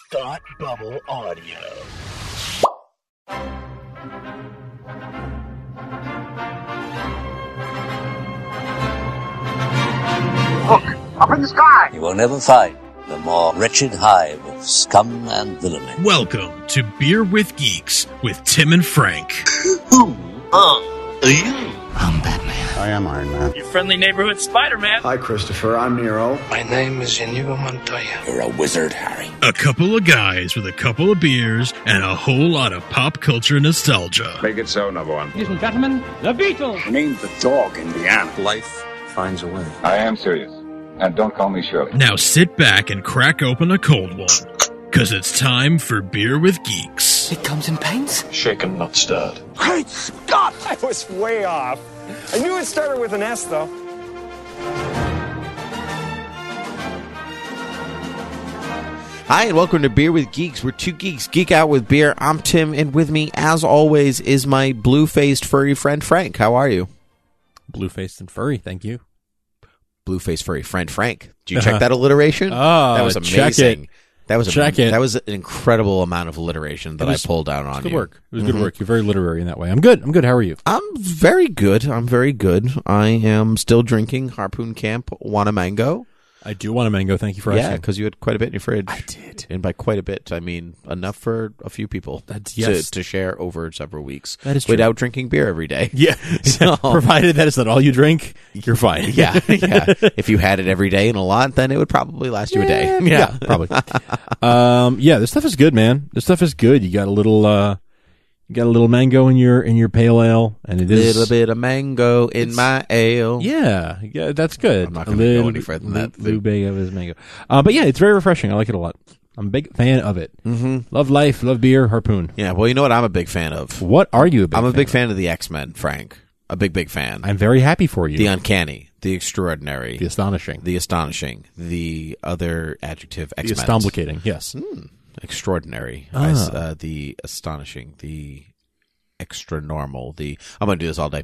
Thought Bubble Audio. Look, up in the sky! You will never find the more wretched hive of scum and villainy. Welcome to Beer with Geeks with Tim and Frank. Who are you? I'm Batman. I am Iron Man. Your friendly neighborhood Spider-Man. Hi, Christopher. I'm Nero. My name is Inigo Montoya. You're a wizard, Harry. A couple of guys with a couple of beers and a whole lot of pop culture nostalgia. Make it so, number one. Ladies and gentlemen, the Beatles. Name the dog Indiana. Life finds a way. I am serious. And don't call me Shirley. Now sit back and crack open a cold one, because it's time for Beer with Geeks. It comes in paints? Shaken, not stirred. Great Scott! I was way off. I knew it started with an S, though. Hi, and welcome to Beer with Geeks, where two geeks geek out with beer. I'm Tim, and with me, as always, is my blue-faced furry friend, Frank. How are you? Blue-faced and furry, thank you. Blue-faced furry friend, Frank. Did you check that alliteration? Oh, that was amazing. Check it. That was Check it. That was an incredible amount of alliteration that I pulled down on you. Good work. It was good work. You're very literary in that way. I'm good. How are you? I'm very good. I am still drinking Harpoon Camp Wanna Mango. I do want a mango. Thank you for asking. Yeah, because you had quite a bit in your fridge. I did. And by quite a bit, I mean enough for a few people to share over several weeks. That is true. Without drinking beer every day. Yeah. So, provided that is not all you drink, you're fine. yeah. If you had it every day and a lot, then it would probably last you a day. Yeah, probably. This stuff is good, man. This stuff is good. You got a little mango in your pale ale, and it is a little bit of mango in my ale. Yeah, that's good. I'm not going to go any further than that. Little big of his mango. But yeah, it's very refreshing. I like it a lot. I'm a big fan of it. Mm-hmm. Love life, love beer, Harpoon. Yeah, well, you know what I'm a big fan of? What are you a big fan I'm a big of? fan of the X-Men, Frank. A big fan. I'm very happy for you. The uncanny, the extraordinary, the astonishing, the other adjective, X-Men. The astomblicating, yes. Extraordinary. The astonishing, the extra normal, I'm going to do this all day.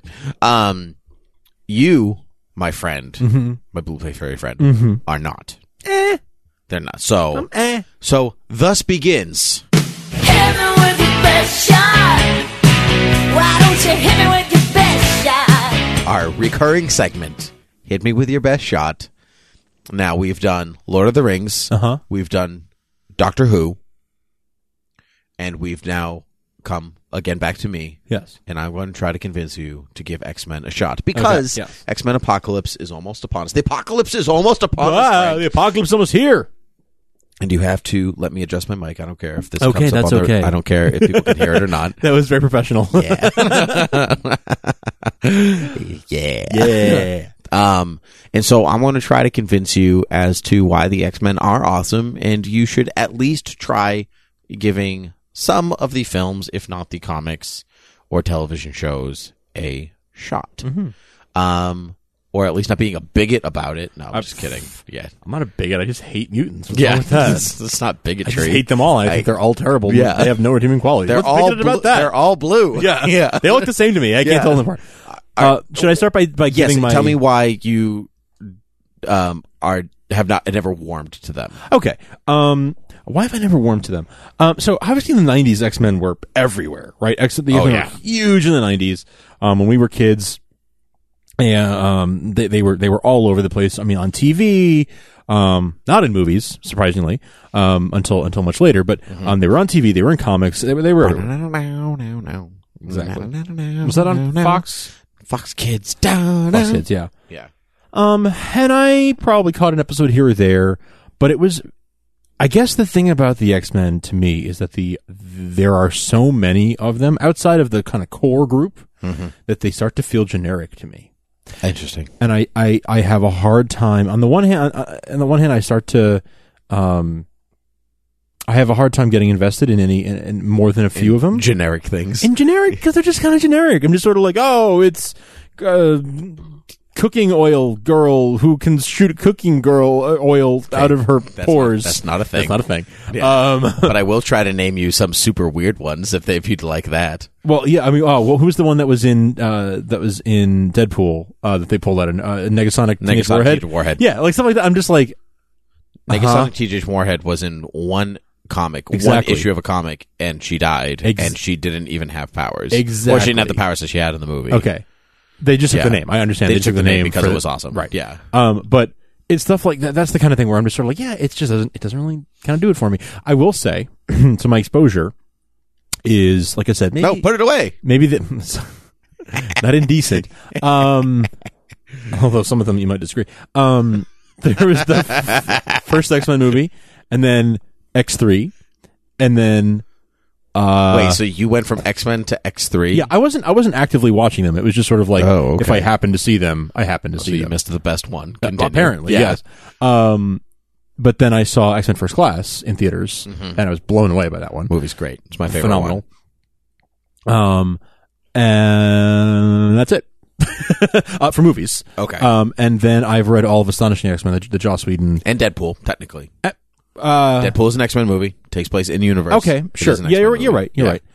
You, my friend, my blue-faced furry friend, are not. They're not. So, so thus begins. Hit me with your best shot. Why don't you hit me with your best shot? Our recurring segment, Hit Me With Your Best Shot. Now, we've done Lord of the Rings. We've done Doctor Who. And we've now come again back to me. Yes. And I'm going to try to convince you to give X-Men a shot. Because X-Men Apocalypse is almost upon us. The apocalypse is almost upon us, Frank. The apocalypse is almost here. And you have to let me adjust my mic. I don't care if this Okay, comes up that's on the, okay. I don't care if people can hear it or not. That was very professional. Yeah. And so I'm going to try to convince you as to why the X-Men are awesome, and you should at least try giving some of the films, if not the comics or television shows, a shot. Or at least not being a bigot about it. No, I'm just kidding. Yeah, I'm not a bigot. I just hate mutants. What's wrong with that? That's not bigotry. I just hate them all. I think they're all terrible. Yeah. They have no redeeming qualities. They're What's all bigoted about that? They're all blue. Yeah. They look the same to me. I can't tell them apart. Should I start by giving my... Tell me why you have never warmed to them. Okay. Why have I never warmed to them? So obviously in the 90s, X-Men were everywhere, right? X-Men were huge in the 90s. When we were kids, and they were all over the place. I mean, on TV, not in movies, surprisingly, until much later. But they were on TV. They were in comics. They were everywhere. Exactly. Was that on Fox? Fox Kids. Fox Kids, yeah. Yeah. And I probably caught an episode here or there, but it was. I guess the thing about the X-Men to me is that there are so many of them outside of the kind of core group that they start to feel generic to me. Interesting. And I have a hard time on the one hand. I start to, I have a hard time getting invested in more than a few of them. Generic things. In generic, because they're just kind of generic. I'm just sort of like, oh, it's cooking oil girl who can shoot cooking girl oil out of her pores. That's not a thing. That's not a thing. Yeah. But I will try to name you some super weird ones if you'd like that. Well, yeah. I mean, who's the one that was in Deadpool that they pulled out? Negasonic Teenage Warhead. Warhead. Yeah, like stuff like that. I'm just like Negasonic Teenage Warhead was in one comic, Exactly. one issue of a comic, and she died, and she didn't even have powers. Exactly. Or she didn't have the powers that she had in the movie. Okay. They just took the name. I understand. They took the name because for it was awesome. Right. Yeah. But it's stuff like that. That's the kind of thing where I'm just sort of like, yeah, it doesn't really kind of do it for me. I will say, so my exposure is, like I said, maybe, no, put it away. Maybe not indecent. Although some of them you might disagree. There was the first X-Men movie, and then X3, and then wait, so you went from X-Men to X3? Yeah, I wasn't actively watching them. It was just sort of like, okay. if I happened to see them, I happened to see them. You missed the best one. Apparently, yes. But then I saw X-Men First Class in theaters, and I was blown away by that one. Movie's great. It's my favorite Phenomenal. And that's it. For movies. Okay. And then I've read all of Astonishing X-Men, the Joss Whedon. And Deadpool, technically. Deadpool is an X-Men movie. Takes place in the universe. Okay, sure. Yeah, you're right. You're right.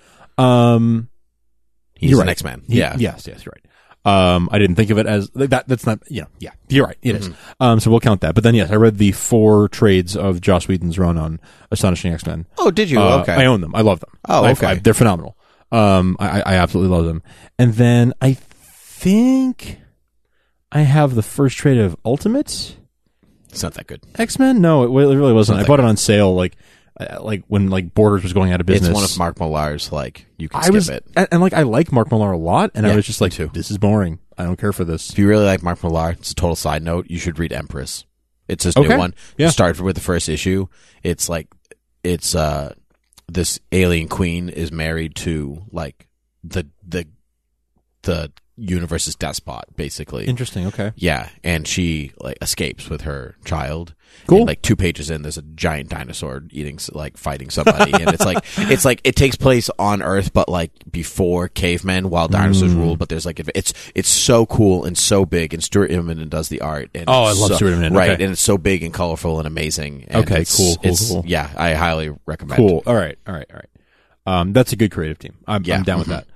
He's an X-Man. Yeah. Yes, you're right. I didn't think of it as that. That's not. Yeah. You're right. It is. So we'll count that. But then, yes, I read the 4 trades of Joss Whedon's run on Astonishing X-Men. Oh, did you? Okay. I own them. I love them. Oh, okay. They're phenomenal. I absolutely love them. And then I think I have the first trade of Ultimate. It's not that good. X-Men? No, it really wasn't. I bought it on sale, like when Borders was going out of business. It's one of Mark Millar's. You can skip it. And I like Mark Millar a lot, and I was just like, too. This is boring. I don't care for this. If you really like Mark Millar, it's a total side note. You should read Empress. It's this new one. Yeah. Started with the first issue. It's this alien queen is married to the universe's despot, basically. Interesting. Okay. Yeah, and she escapes with her child. Cool. And 2 pages in, there's a giant dinosaur fighting somebody, and it's it takes place on Earth, but before cavemen, while dinosaurs ruled. But there's it's so cool and so big, and Stuart Immonen does the art. And I love Stuart Immonen. Right, okay. and it's so big and colorful and amazing. And okay, cool. Yeah, I highly recommend. Cool. All right. That's a good creative team. I'm down with that.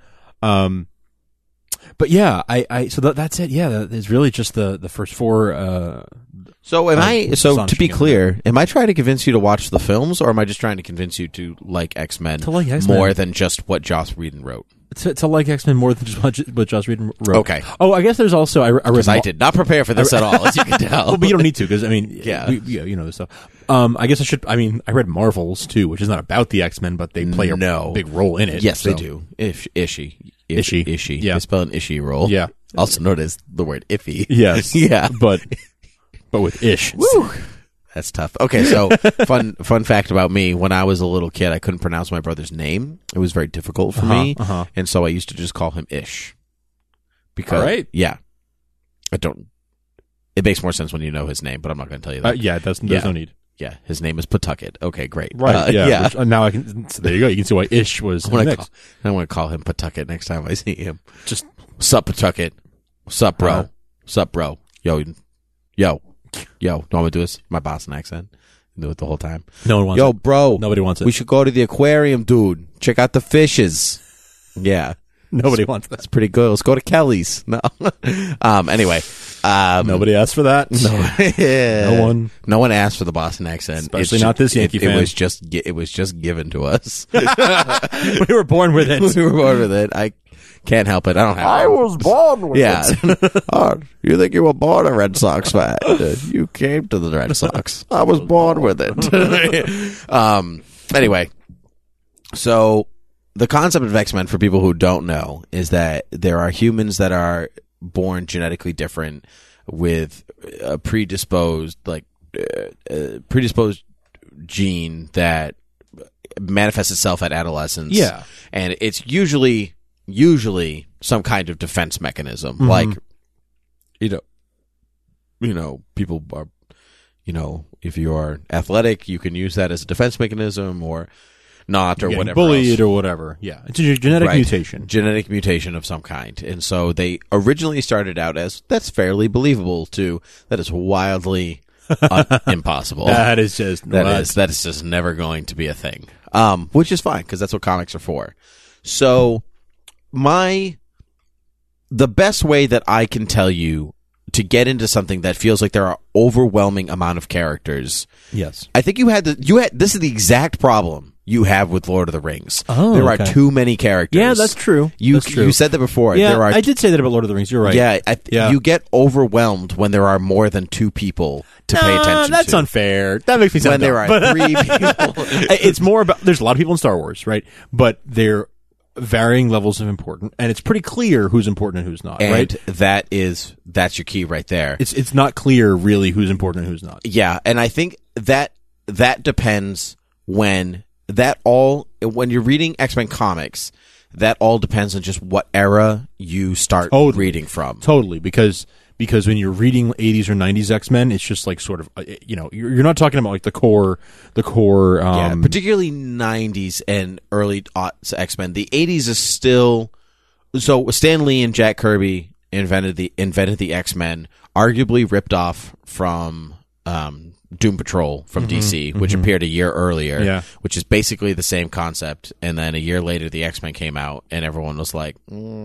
But yeah, so that's it. Yeah, that is really just the first 4. So to be clear, am I trying to convince you to watch the films, or am I just trying to convince you to like X-Men, more than just what Joss Whedon wrote? To like X-Men more than just what Joss Whedon wrote. Okay. Oh, I guess there's also I did not prepare for this at all, as you can tell. Well, but you don't need to, because you know this stuff. I guess I should. I mean, I read Marvels too, which is not about the X-Men, but they play a big role in it. Yes, they do. Ishi. Yeah, they spell an Ishi role. Yeah, also known as the word iffy. Yes. Yeah, but with ish. Woo. That's tough. Okay, so fun fact about me: when I was a little kid, I couldn't pronounce my brother's name. It was very difficult for me, and so I used to just call him Ish. Because I don't. It makes more sense when you know his name, but I'm not going to tell you that. There's no need. Yeah, his name is Pawtucket. Okay, great. Right. Which, now I can. So there you go. You can see why Ish was. I want to call him Pawtucket next time I see him. Just sup Pawtucket. Sup bro. Sup bro. Yo. Don't want to do this? My Boston accent. Do it the whole time. No one wants it. Yo, bro. Nobody wants it. We should go to the aquarium, dude. Check out the fishes. Yeah. Nobody wants that. That's pretty good. Let's go to Kelly's. No. Anyway. Nobody asked for that. No one asked for the Boston accent. Especially not this Yankee fan. It was just given to us. We were born with it. I can't help it. I don't have I was born with it. Oh, you think you were born a Red Sox fan? You came to the Red Sox. I was born with it. Anyway, so the concept of X-Men, for people who don't know, is that there are humans that are born genetically different with a predisposed gene that manifests itself at adolescence. Yeah. And it's usually some kind of defense mechanism. Mm-hmm. Like, people are, if you are athletic, you can use that as a defense mechanism, or not, or whatever. Bullied else. or whatever. Yeah. It's a genetic mutation. Genetic mutation of some kind. And so they originally started out as, that's fairly believable, to, that is wildly impossible. That is just never going to be a thing. Which is fine, because that's what comics are for. So the best way that I can tell you to get into something that feels like there are overwhelming amount of characters. Yes. I think you had this is the exact problem you have with Lord of the Rings. Oh, there okay. are too many characters. Yeah, that's true. You That's true. you said that before. Yeah, there are I did say that about Lord of the Rings. You're right. Yeah, you get overwhelmed when there are more than two people to pay attention that's to. unfair. That makes me sound When there dumb. are 3 people. It's more about, there's a lot of people in Star Wars, right? But they're varying levels of important, and it's pretty clear who's important and who's not, And right? that's your key right there. It's not clear really who's important and who's not. Yeah, and I think that depends when you're reading X-Men comics, that all depends on just what era you start reading from. Totally, because when you're reading 80s or 90s X-Men, it's just like sort of, you're not talking about like the core. Particularly 90s and early aughts X-Men. The 80s is still, so Stan Lee and Jack Kirby invented the X-Men, arguably ripped off from Doom Patrol from DC, which appeared a year earlier, which is basically the same concept. And then a year later, the X-Men came out, and everyone was like,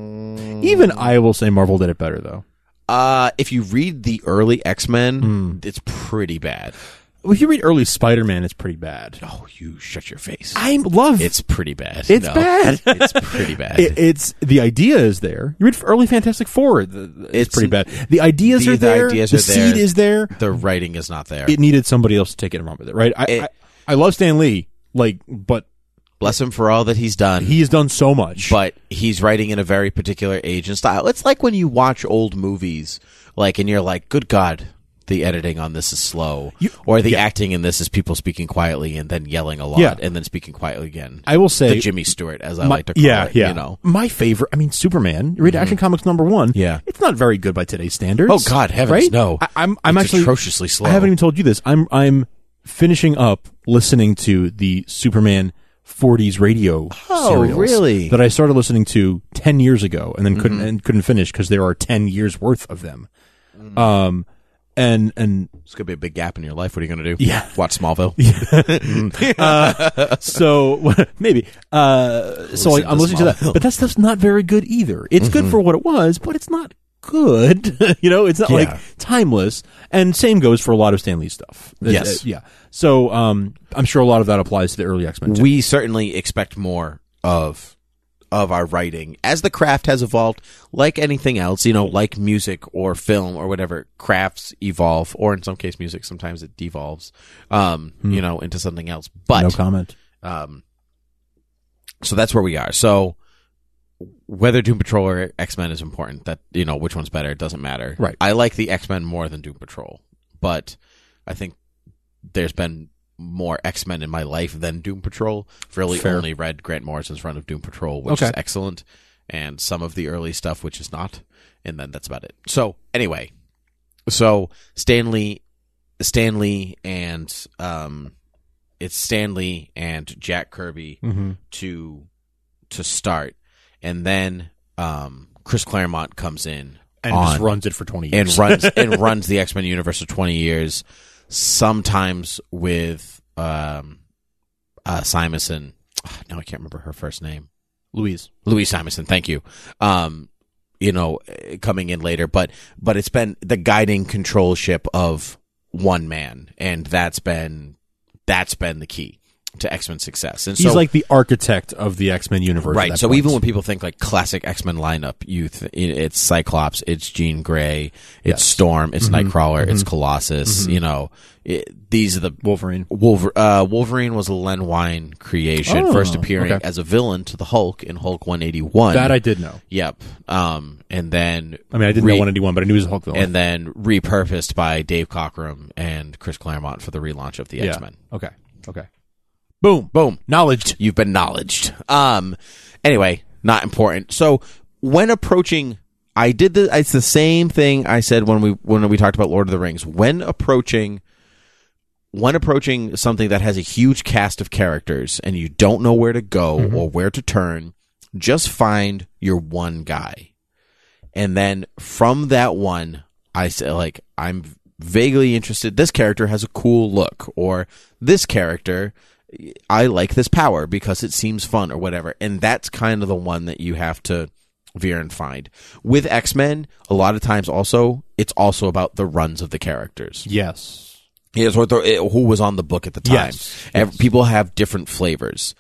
Even I will say Marvel did it better, though. If you read the early X-Men, it's pretty bad. Well, if you read early Spider-Man, it's pretty bad. Oh, you shut your face. I love it's pretty bad. It's bad. It's pretty bad. It's the idea is there. You read early Fantastic Four. It's pretty bad. The ideas are there. The seed is there. The writing is not there. It needed somebody else to take it and run with it, right? I love Stan Lee, but bless him for all that he's done. He has done so much. But he's writing in a very particular age and style. It's like when you watch old movies, and you're like, good God, the editing on this is slow. Or the acting in this is people speaking quietly and then yelling a lot and then speaking quietly again. I will say the Jimmy Stewart, as I like to call it. Yeah. You know? My favorite, Superman. You read Action Comics #1. Yeah. It's not very good by today's standards. Oh, God, heavens, right? no. I'm it's actually atrociously slow. I haven't even told you this. I'm finishing up listening to the Superman 40s radio serials really? that I started listening to 10 years ago and then couldn't finish because there are 10 years worth of them. And it's gonna be a big gap in your life. What are you gonna do? Yeah, watch Smallville. So maybe. So I'm listening to that, but that stuff's not very good either. It's good for what it was, but it's not good. It's not like timeless. And same goes for a lot of Stan Lee stuff. Yes, yeah. So I'm sure a lot of that applies to the early X-Men too. We certainly expect more of our writing as the craft has evolved, like anything else, like music or film or whatever. Crafts evolve, or in some case music, sometimes it devolves, into something else. But no comment. So that's where we are. So whether Doom Patrol or X-Men is important, that, which one's better, it doesn't matter. Right. I like the X-Men more than Doom Patrol, but I think there's been more X-Men in my life than Doom Patrol. Really only read Grant Morrison's run of Doom Patrol, which is excellent, and some of the early stuff, which is not, and then that's about it. So anyway, Stan Lee and it's Stan Lee and Jack Kirby to start, and then Chris Claremont comes in and just runs it for 20 years and runs the X-Men universe for 20 years. Sometimes with Simonson. No, I can't remember her first name. Louise Simonson. Thank you. Coming in later, but it's been the guiding control ship of one man, and that's been the key to X-Men success. And he's like the architect of the X-Men universe, right? So even when people think like classic X-Men lineup, it's Cyclops, it's Jean Grey, it's Storm, it's Nightcrawler, it's Colossus. These are the Wolverine. Wolverine was a Len Wein creation, first appearing as a villain to the Hulk in Hulk 181. That I did know. Yep. And then I didn't know 181, but I knew he was a Hulk villain. And then repurposed by Dave Cockrum and Chris Claremont for the relaunch of the X-Men. Okay. Boom. Knowledged. You've been knowledged. Anyway, not important. So when approaching, it's the same thing I said when we talked about Lord of the Rings. When approaching something that has a huge cast of characters and you don't know where to go or where to turn, just find your one guy. And then from that one, I say, like, I'm vaguely interested. This character has a cool look, or this character, I like this power because it seems fun, or whatever. And that's kind of the one that you have to veer and find. With X-Men, a lot of times also, it's also about the runs of the characters. Yes. Yes, or who was on the book at the time. Yes. People have different flavors.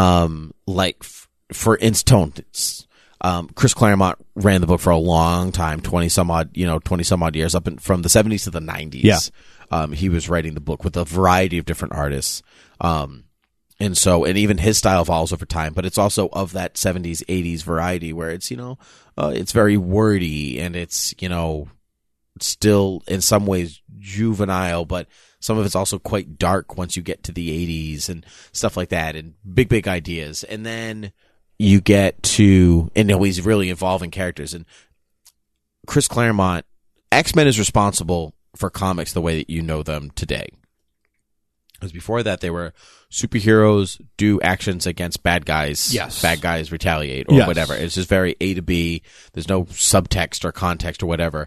For instance, Chris Claremont ran the book for a long time, 20 some odd years, from the 70s to the 90s. Yeah. He was writing the book with a variety of different artists. And even his style evolves over time, but it's also of that 70s, 80s variety where it's, it's very wordy and it's, still in some ways juvenile, but some of it's also quite dark once you get to the 80s and stuff like that, and big ideas. And then you get to, he's really involving characters. And Chris Claremont, X-Men is responsible for comics the way that you know them today. Because before that, they were superheroes do actions against bad guys. Yes. Bad guys retaliate or whatever. It's just very A to B. There's no subtext or context or whatever.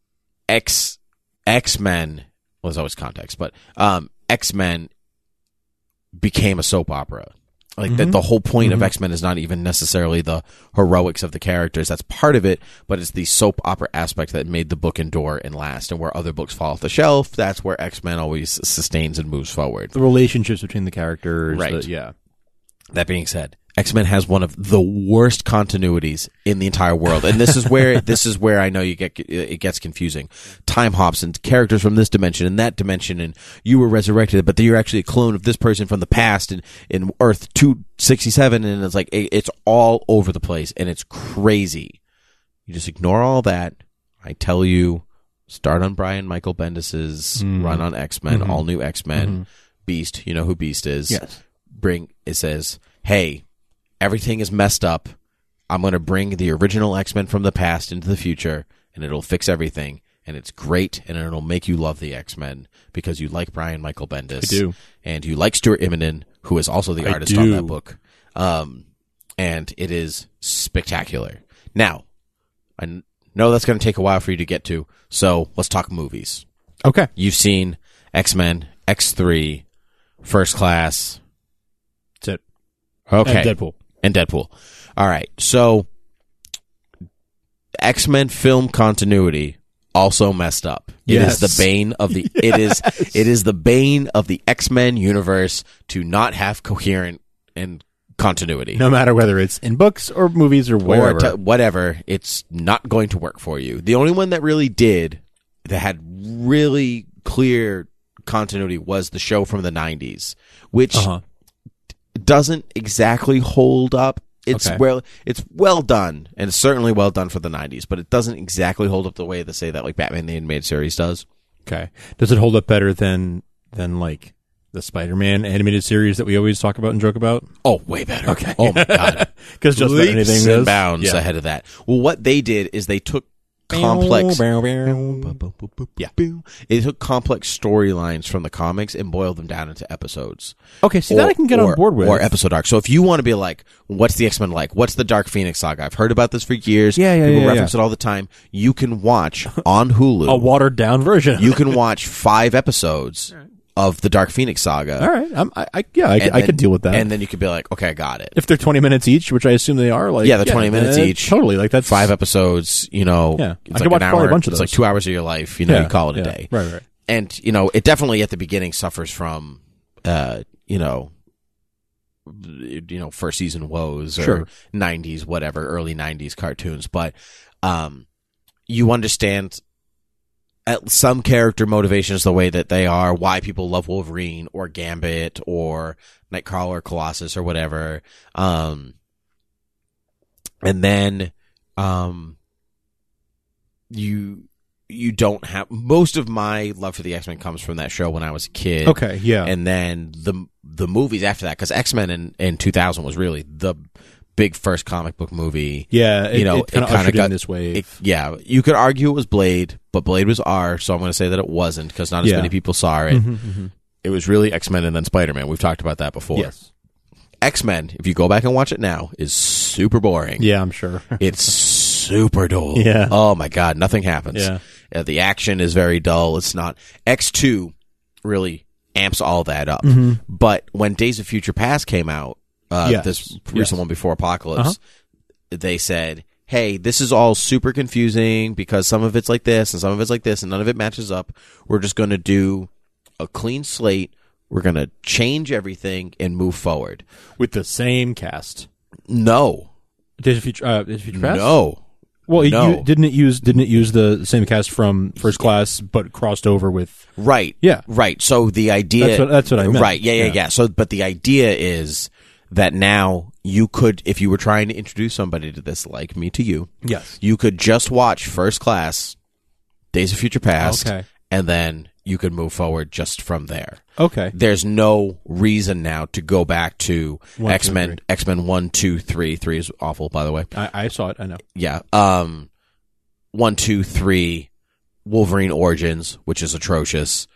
X-Men, well, there's always context, but X-Men became a soap opera. Like the whole point of X-Men is not even necessarily the heroics of the characters. That's part of it, but it's the soap opera aspect that made the book endure and last. And where other books fall off the shelf, that's where X-Men always sustains and moves forward. The relationships between the characters. Right. Yeah. That being said, X-Men has one of the worst continuities in the entire world. And this is where I know it gets confusing. Time hops and characters from this dimension and that dimension, and you were resurrected, but you're actually a clone of this person from the past in Earth 267, and it's like, it's all over the place, and it's crazy. You just ignore all that. I tell you, start on Brian Michael Bendis's run on X-Men, all new X-Men, Beast, you know who Beast is. Yes. It says, hey, everything is messed up. I'm going to bring the original X-Men from the past into the future, and it'll fix everything. And it's great, and it'll make you love the X-Men because you like Brian Michael Bendis. I do. And you like Stuart Immonen, who is also the artist on that book. And it is spectacular. Now, I know that's going to take a while for you to get to, so let's talk movies. Okay. You've seen X-Men, X3, First Class. That's it. Okay. And Deadpool. All right. So X-Men film continuity also messed up. It is the bane of the it is the bane of the X-Men universe to not have coherent and continuity. No matter whether it's in books or movies or whatever. Whatever, it's not going to work for you. The only one that really did, that had really clear continuity, was the show from the 90s, which doesn't exactly hold up. It's well done, and it's certainly well done for the 90s, but it doesn't exactly hold up the way they say that, like, Batman the Animated Series does. Okay. Does it hold up better than like the Spider-Man animated series that we always talk about and joke about? Oh, way better. Okay. Oh my God. Because just about anything leaps is and bounds ahead of that. Well, what they did is they took complex It took complex storylines from the comics and boiled them down into episodes. Okay, see, that I can get on board with. Or episode arcs. So if you want to be like, what's the X-Men like? What's the Dark Phoenix saga? I've heard about this for years. People reference it all the time. You can watch on Hulu a watered down version. You can watch 5 episodes of the Dark Phoenix saga. All right. I could deal with that. And then you could be like, okay, I got it. If they're 20 minutes each, which I assume they are, like, they're 20 minutes each. Totally. Like, that's 5 episodes, it's I like could watch an hour. probably a bunch of those. It's like 2 hours of your life, you call it a day. Right. And, it definitely at the beginning suffers from, first season woes or 90s, whatever, early 90s cartoons. But, you understand some character motivations the way that they are, why people love Wolverine or Gambit or Nightcrawler or Colossus or whatever. And then, you don't have, most of my love for the X-Men comes from that show when I was a kid. Okay, yeah. And then the movies after that, because X-Men in 2000 was really the big first comic book movie. Yeah, it kind of ushered in this wave. You could argue it was Blade, but Blade was R, so I'm going to say that it wasn't, because not as many people saw it. It was really X-Men and then Spider-Man. We've talked about that before. Yes. X-Men, if you go back and watch it now, is super boring. Yeah, I'm sure. It's super dull. Yeah. Oh my God, nothing happens. Yeah. The action is very dull. It's not. X2 really amps all that up. But when Days of Future Past came out, this recent one before Apocalypse, they said, hey, this is all super confusing because some of it's like this and some of it's like this and none of it matches up. We're just going to do a clean slate. We're going to change everything and move forward. With the same cast. No. Days of Future Past? No. Well, No. didn't it use the same cast from First Class, but crossed over with? Right. Yeah. Right. So the idea. That's what I meant. Right. Yeah. So, but the idea is that now you could, if you were trying to introduce somebody to this, like me to you, Yes. you could just watch First Class, Days of Future Past, Okay. and then you could move forward just from there. Okay. There's no reason now to go back to 1, 2, X-Men. 3. X-Men 1, 2, 3. 3 is awful, by the way. I saw it. I know. Yeah. 1, 2, 3. Wolverine Origins, which is atrocious.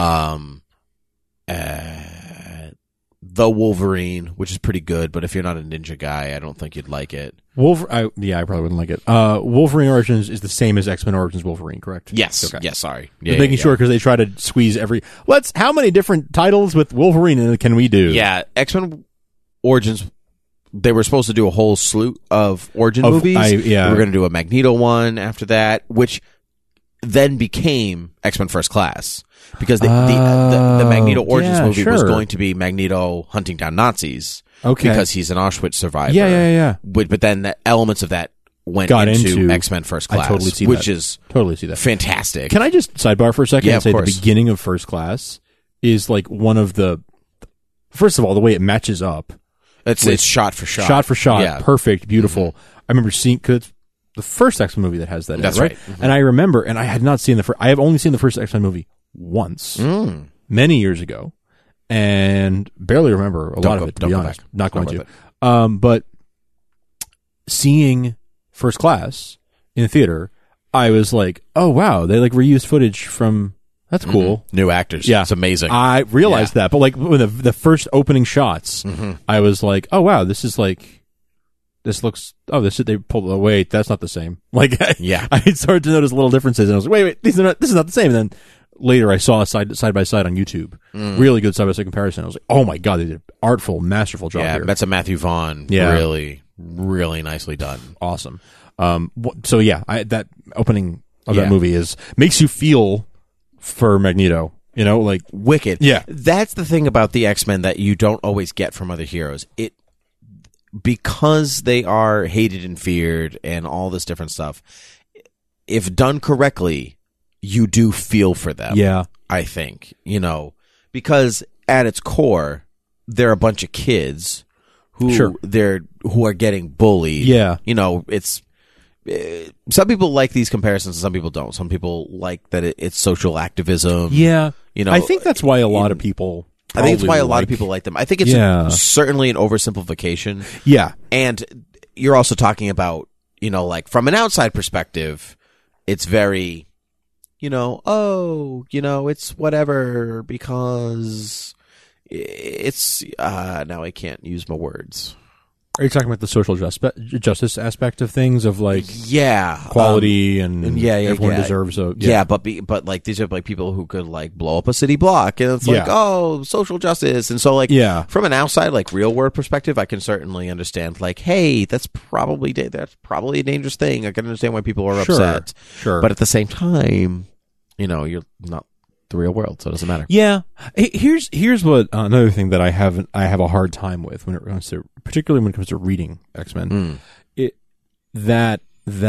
The Wolverine, which is pretty good, but if you're not a ninja guy, I don't think you'd like it. I probably wouldn't like it. Wolverine Origins is the same as X-Men Origins Wolverine, correct? Yes. Okay. Yes, sorry. Just making sure, because they try to squeeze how many different titles with Wolverine can we do? Yeah, X-Men Origins, they were supposed to do a whole slew of origin movies. They were going to do a Magneto one after that, which then became X-Men First Class. Because the Magneto Origins movie was going to be Magneto hunting down Nazis. Okay. Because he's an Auschwitz survivor. Yeah. But then the elements of that went into X-Men First Class. I totally see which that. is totally see that. Fantastic. Can I just sidebar for a second and say of the beginning of First Class is like one of the... First of all, the way it matches up. It's shot for shot. Shot for shot. Yeah. Perfect. Beautiful. Mm-hmm. I remember seeing... Cause it's the first X-Men movie that has that. That's right. Mm-hmm. And I remember, and I had not seen I have only seen the first X-Men movie once, many years ago, and barely remember a lot of it, to be honest. Not going to. But seeing First Class in the theater, I was like, oh wow, they like reused footage from... That's cool. New actors. Yeah. It's amazing. I realized that, but like when the first opening shots, I was like, oh wow, this is like... This looks. Oh, they pulled. Oh, wait, that's not the same. Like, yeah, I started to notice little differences, and I was like, wait, this is not the same. And then later, I saw a side by side on YouTube, really good side by side comparison. I was like, oh my god, they did an artful, masterful job here. That's a Matthew Vaughn. Yeah, really, really nicely done. Awesome. So yeah, that opening of that movie makes you feel for Magneto. You know, like wicked. Yeah, that's the thing about the X-Men that you don't always get from other heroes. Because they are hated and feared and all this different stuff, if done correctly, you do feel for them. Yeah. I think, because at its core, they're a bunch of kids who are getting bullied. Yeah. It's some people like these comparisons and some people don't. Some people like that it's social activism. Yeah. I think that's why a lot of people... I think it's why a lot of people like them. I think it's certainly an oversimplification. Yeah. And you're also talking about, like from an outside perspective, it's very, it's whatever because it's, now I can't use my words. Are you talking about the social justice aspect of things, of like equality and everyone deserves a but like these are like people who could like blow up a city block and it's like social justice, and so like from an outside like real world perspective, I can certainly understand like, hey, that's probably a dangerous thing. I can understand why people are upset. Sure, but at the same time, you're not the real world, so it doesn't matter. Yeah. Here's what another thing that I have a hard time with particularly when it comes to reading X-Men. That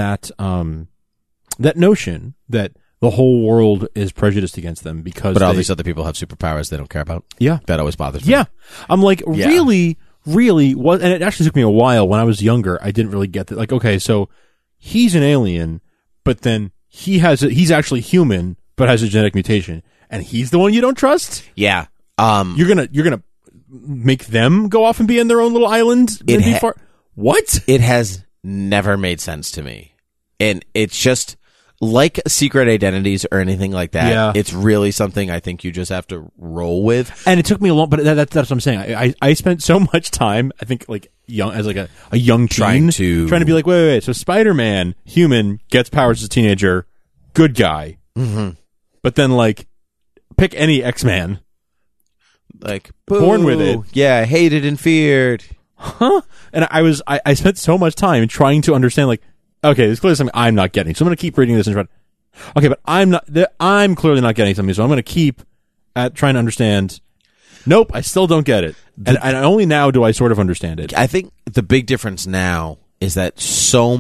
notion that the whole world is prejudiced against them because all these other people have superpowers they don't care about. Yeah. That always bothers me. Yeah. I'm like, really, and it actually took me a while when I was younger. I didn't really get that. Like, okay, so he's an alien, but then he's actually human, but has a genetic mutation, and he's the one you don't trust? Yeah. You're gonna make them go off and be in their own little island? What? It has never made sense to me. And it's just like Secret Identities or anything like that. Yeah. It's really something I think you just have to roll with. And it took me a long, but that's what I'm saying. I spent so much time, I think like young, as like a young teen, trying to be like, wait. So Spider-Man, human, gets powers as a teenager, good guy. Mm-hmm. But then like, pick any X-Man. Like, born with it. Yeah, hated and feared. Huh? And I spent so much time trying to understand, like, okay, there's clearly something I'm not getting. So I'm going to keep reading this and try. Okay, but I'm clearly not getting something. So I'm going to keep at trying to understand. Nope, I still don't get it. And only now do I sort of understand it. I think the big difference now is that so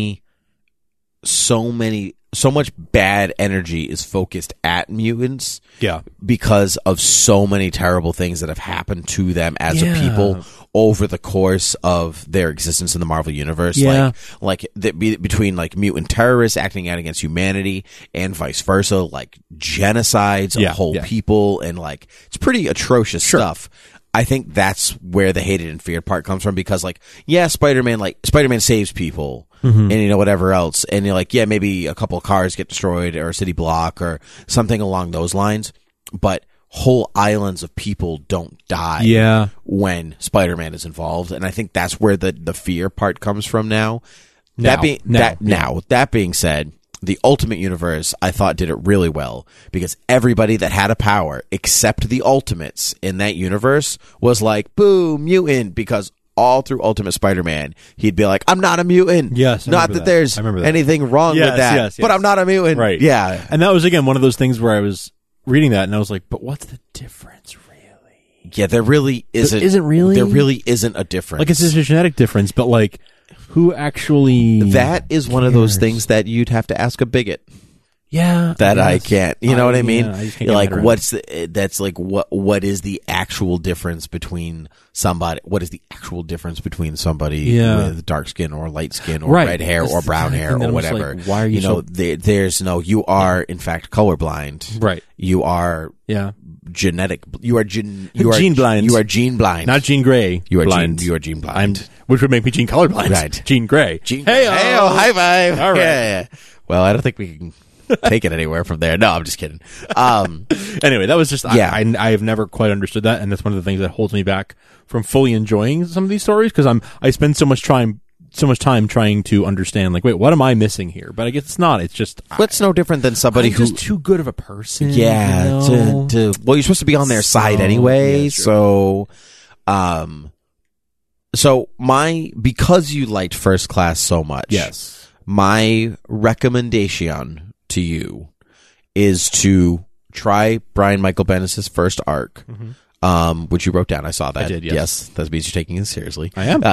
much bad energy is focused at mutants. Yeah. Because of so many terrible things that have happened to them as a people over the course of their existence in the Marvel Universe. Yeah. Between like mutant terrorists acting out against humanity and vice versa, like genocides of whole people, and like it's pretty atrocious stuff. I think that's where the hated and feared part comes from, because like, yeah, Spider-Man saves people and, you know, whatever else. And you're like, yeah, maybe a couple of cars get destroyed or a city block or something along those lines. But whole islands of people don't die when Spider-Man is involved. And I think that's where the fear part comes from now. That being said, the Ultimate Universe, I thought, did it really well, because everybody that had a power except the Ultimates in that universe was like, boo, mutant, because all through Ultimate Spider-Man, he'd be like, I'm not a mutant. Yes, not that there's anything wrong with that, but I'm not a mutant. Right. Yeah. And that was, again, one of those things where I was reading that and I was like, but what's the difference, really? Yeah, there really isn't. There really isn't a difference. Like, it's just a genetic difference, but like, who actually... That is one of those things that you'd have to ask a bigot. Yeah. That I can't. You know what I mean? I just can't like, get what is the actual difference between somebody... What is the actual difference between somebody with dark skin or light skin or red hair or brown hair or whatever? Like, why are you there's no... You are, in fact, colorblind. Right. You are... genetic. You are gene blind. You are gene blind. Not Jean Grey. You are blind. You are gene blind. Which would make me Jean colorblind. Right. Jean Grey. Hey-o, high five. All right. Yeah. Well, I don't think we can take it anywhere from there. No, I'm just kidding. Anyway, that was just I have never quite understood that, and that's one of the things that holds me back from fully enjoying some of these stories, because I spend so much time trying to understand, like, wait, what am I missing here? But I guess it's not. It's just... What's no different than somebody who's just too good of a person. Yeah. You know? Well, you're supposed to be on their side anyway. So, because you liked First Class so much. Yes. My recommendation to you is to try Brian Michael Bendis' first arc. Which you wrote down. I saw that. I did, yes. That means you're taking it seriously. I am.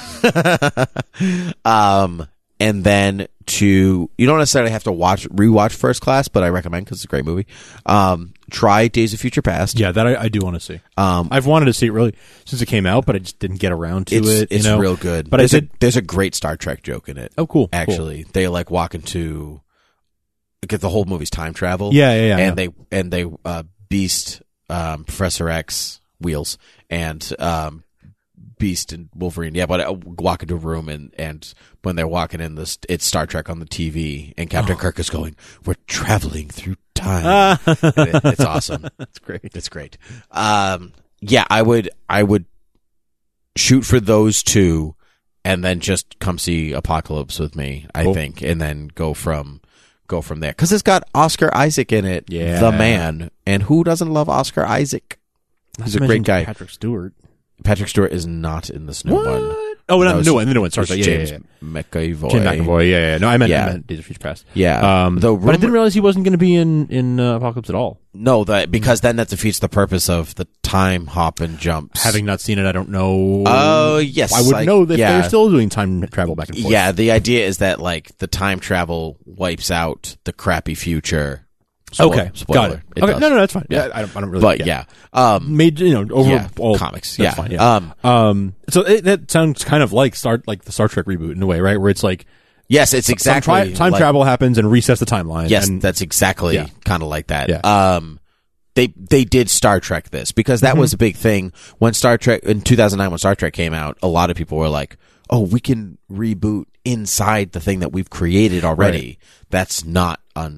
And then you don't necessarily have to rewatch First Class, but I recommend, because it's a great movie. Try Days of Future Past. Yeah, that I do want to see. I've wanted to see it really since it came out, but I just didn't get around to it. It's real good. But there's a great Star Trek joke in it. Oh, cool. Actually, they like walk into, get the whole movie's time travel. Yeah. And they Beast, Professor X, Wheels, and Beast and Wolverine, but walk into a room and when they're walking in, it's Star Trek on the TV, and Captain Kirk is going, "We're traveling through time." It's awesome. That's great. It's great. I would shoot for those two, and then just come see Apocalypse with me. I think, and then go from there, because it's got Oscar Isaac in it, the man, and who doesn't love Oscar Isaac? He's a great guy. Patrick Stewart. Patrick Stewart is not in this new one. Oh, not the new one. Sorry, James McAvoy. James McAvoy. Yeah. No, I meant Days of Future Past. Yeah. But I didn't realize he wasn't going to be in Apocalypse at all. No, because then that defeats the purpose of the time hop and jumps. Having not seen it, I don't know. Oh, yes. I would know that they're still doing time travel back and forth. Yeah, the idea is that like the time travel wipes out the crappy future. Spoiler. Got it. Okay, no, that's fine. Yeah, I don't really. But made over all comics. That's fine. Yeah. So that sounds kind of like the Star Trek reboot in a way, right? Where it's like, yes, it's exactly time travel happens and resets the timeline. Yes, that's exactly kind of like that. Yeah. They did Star Trek this, because that was a big thing when Star Trek in 2009 when Star Trek came out. A lot of people were like, "Oh, we can reboot inside the thing that we've created already." Right. That's not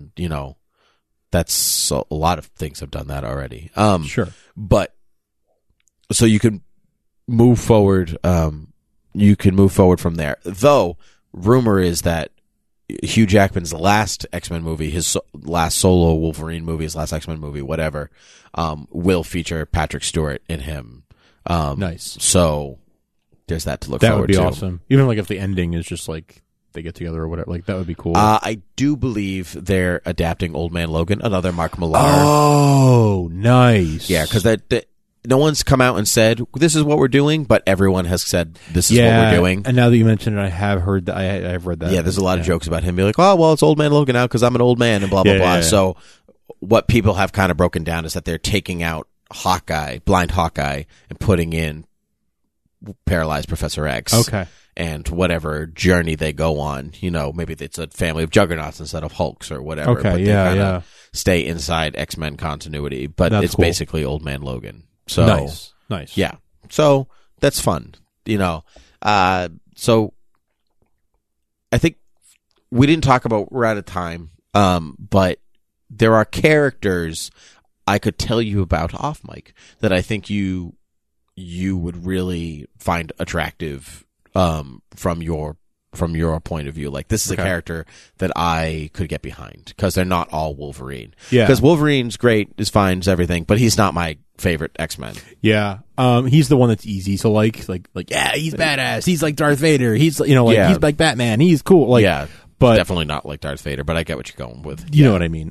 That's a lot of things have done that already. Sure. But so you can move forward. You can move forward from there. Though rumor is that Hugh Jackman's last X-Men movie, his last solo Wolverine movie, his last X-Men movie, whatever, will feature Patrick Stewart in him. Nice. So there's that to look forward to. That would be awesome. Even like if the ending is just like they get together or whatever. Like that would be cool. I do believe they're adapting Old Man Logan, another Mark Millar. Oh, nice. Yeah, because that no one's come out and said this is what we're doing, but everyone has said this is what we're doing. And now that you mentioned it, I have heard that. I've read that. Yeah, there's a lot of jokes about him being like, oh, well, it's Old Man Logan now because I'm an old man and blah, blah, blah. So what people have kind of broken down is that they're taking out Blind Hawkeye, and putting in paralyzed Professor X. Okay. And whatever journey they go on, maybe it's a family of Juggernauts instead of Hulks or whatever. Okay, but they kind of stay inside X-Men continuity, but it's basically Old Man Logan. So nice. Yeah. So that's fun, So I think we didn't talk about, we're out of time. But there are characters I could tell you about off mic that I think you would really find attractive, from your point of view. Like, this is a character that I could get behind because they're not all Wolverine. Yeah. Because Wolverine's great, is fine, is everything, but he's not my favorite X-Men. Yeah. He's the one that's easy to like, yeah, he's badass. He's like Darth Vader. He's, he's like Batman. He's cool. Like, yeah. But definitely not like Darth Vader, but I get what you're going with. You know what I mean?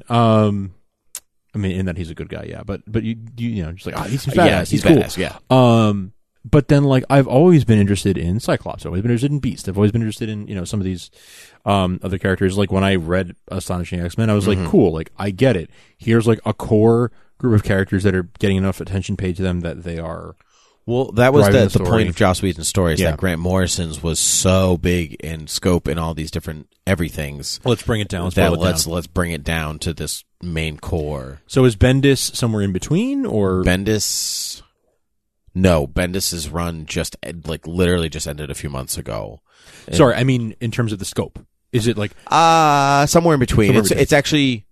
In that he's a good guy, yeah. But you just like, he's badass. Yeah, he's cool. Badass, yeah. But then, like, I've always been interested in Cyclops. I've always been interested in Beast. I've always been interested in, some of these other characters. Like, when I read Astonishing X-Men, I was like, cool, like, I get it. Here's, like, a core group of characters that are getting enough attention paid to them that they are. Well, that was the point of Joss Whedon's stories, that Grant Morrison's was so big in scope and all these different everythings. Let's bring it down. Let's bring it down to this main core. So is Bendis somewhere in between, or Bendis? No, Bendis's run literally just ended a few months ago. Sorry, I mean in terms of the scope. Is it like somewhere in between? It's actually,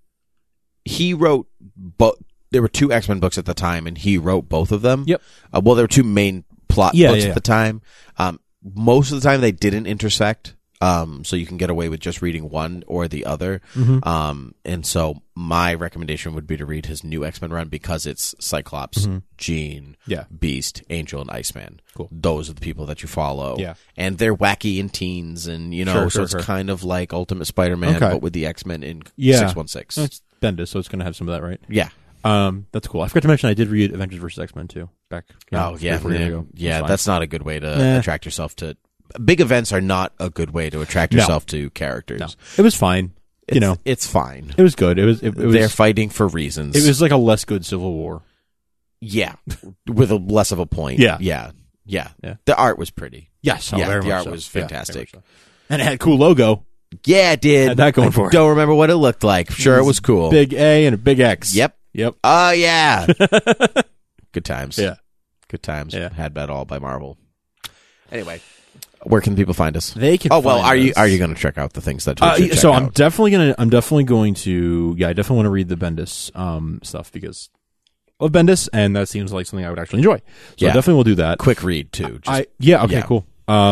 he wrote there were 2 X-Men books at the time, and he wrote both of them. Yep. There were 2 main plot books at the time. Most of the time they didn't intersect. So you can get away with just reading one or the other. And so my recommendation would be to read his new X-Men run because it's Cyclops, Jean, Beast, Angel, and Iceman. Cool. Those are the people that you follow. Yeah. And they're wacky in teens, and so it's kind of like Ultimate Spider-Man, but with the X-Men in 616. It's Bendis, so it's going to have some of that, right? Yeah. That's cool. I forgot to mention I did read Avengers vs. X-Men too back. 4 years ago. Yeah, that's not a good way to attract yourself to. Big events are not a good way to attract yourself to characters. No. It was fine. It's fine. It was good. It was. They're fighting for reasons. It was like a less good Civil War. Yeah, with a less of a point. Yeah. The art was pretty. Yes, the art was fantastic, and it had a cool logo. Yeah, it did. Had that going for it. Don't remember what it looked like. Sure, it was cool. Big A and a big X. Yep. Oh yeah. Good times. Yeah. Good times. Yeah. Had Bet All by Marvel. Anyway, where can people find us? They can. Are you going to check out the things that? So I'm definitely going to. Yeah, I definitely want to read the Bendis stuff because of Bendis, and that seems like something I would actually enjoy. So I definitely will do that. Quick read too. Cool.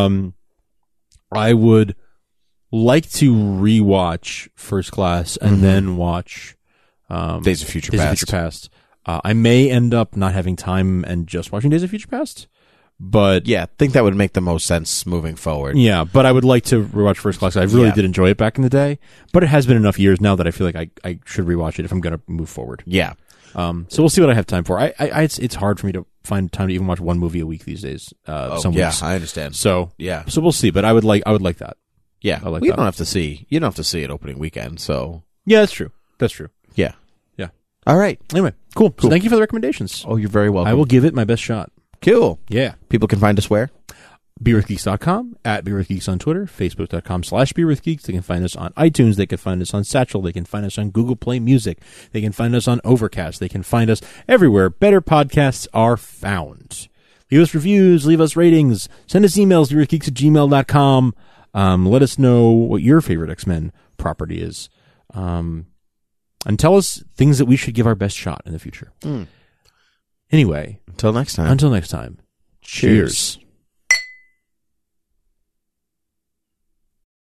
I would like to rewatch First Class and then watch Days of Future Past. I may end up not having time and just watching Days of Future Past. But I think that would make the most sense moving forward. Yeah, but I would like to rewatch First Class. I really did enjoy it back in the day, but it has been enough years now that I feel like I should rewatch it if I'm going to move forward. Yeah. So we'll see what I have time for. It's hard for me to find time to even watch one movie a week these days. Some weeks. I understand. So we'll see. But I would like that. Yeah, you don't have to see it opening weekend. So yeah, that's true. Yeah. All right. Anyway, cool. So thank you for the recommendations. Oh, you're very welcome. I will give it my best shot. Cool. Yeah. People can find us where? BeerWithGeeks.com, at BeerWithGeeks on Twitter, Facebook.com/BeerWithGeeks. They can find us on iTunes. They can find us on Satchel. They can find us on Google Play Music. They can find us on Overcast. They can find us everywhere better podcasts are found. Leave us reviews. Leave us ratings. Send us emails, BeerWithGeeks@gmail.com. Let us know what your favorite X-Men property is. And tell us things that we should give our best shot in the future. Anyway. Until next time. Cheers.